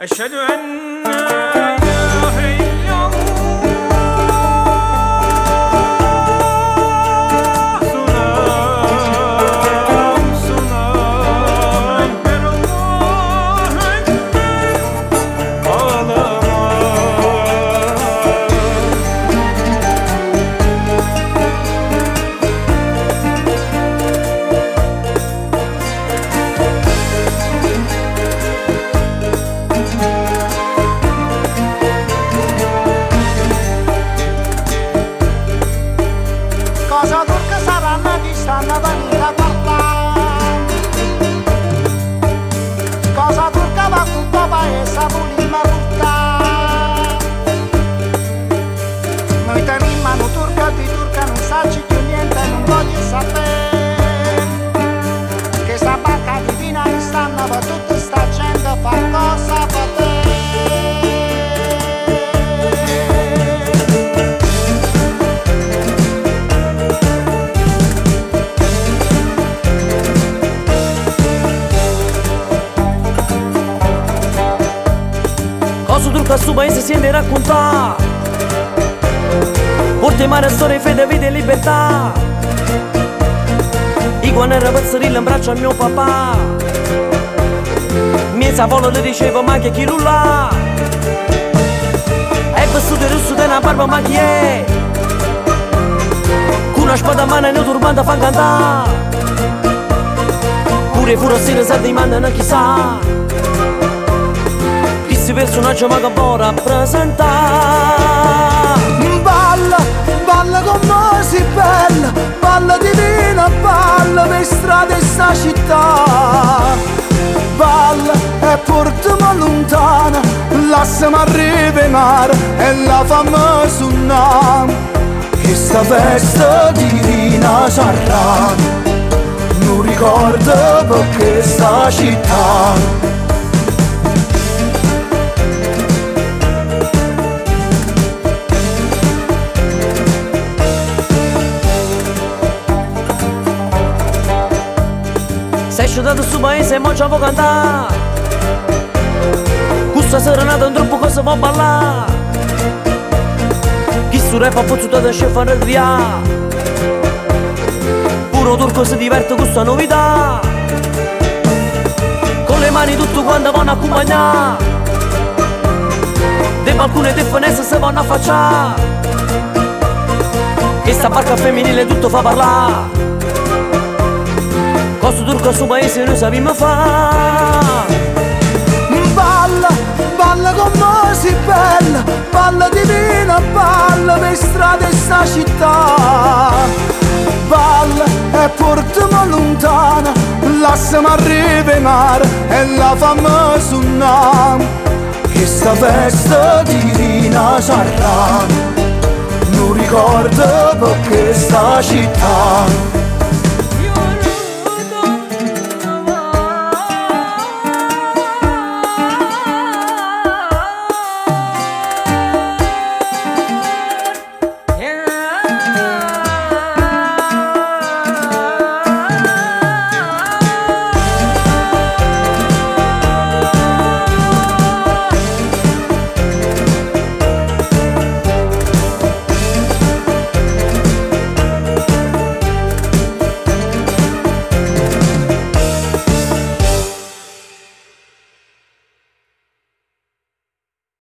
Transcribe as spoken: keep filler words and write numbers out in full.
أشهد أن لا إله إلا الله سلام سلام بر الله أكبر ağlama. Cosa turca saranno chi stanno venire a parlare. Cosa turca va tutto paese a volima portare. Noi teniamo mano turca di turca non sacci più niente, non voglio sapere. Che sta barca divina che stanno per tutta sta gente fa cosa per te. Cosa turca su paese si ne racconta. Porte mare storia, fede, vita e libertà. E quando era pazzerilla in braccio a mio papà, mia volo le dicevo ma che chi rulla. È vestito rosso di una barba ma chi è? Con una spada a mano e una turbante fa cantare. Pure furossine sa di mandano chissà. Questo personaggio ma che può rappresentare. Balla, balla con me si bella, balla divina, balla per strada e sta città. Balla e portami lontana, lasciami arrivare mare e la fammi suonare. Questa festa divina sarà, non ricordo per questa città. Sei scedato su paese e mo ci può cantare. Questa serenata un troppo cosa può ballare. Chi su rap ha pozzuto da chef a arretriare. Puro turco si diverte con questa novità. Con le mani tutto quanto vanno a accompagnare. Dei balconi e dei finestre si vanno a affacciare. Questa barca femminile tutto fa parlare. Cosa turco su paese noi sappiamo fare. Balla, balla con me si bella, balla divina, balla per strada e sta città. Balla e portami lontana, lasciami arrivare mare e la fammi suonare. Questa festa divina sarà, non ricordo per questa città.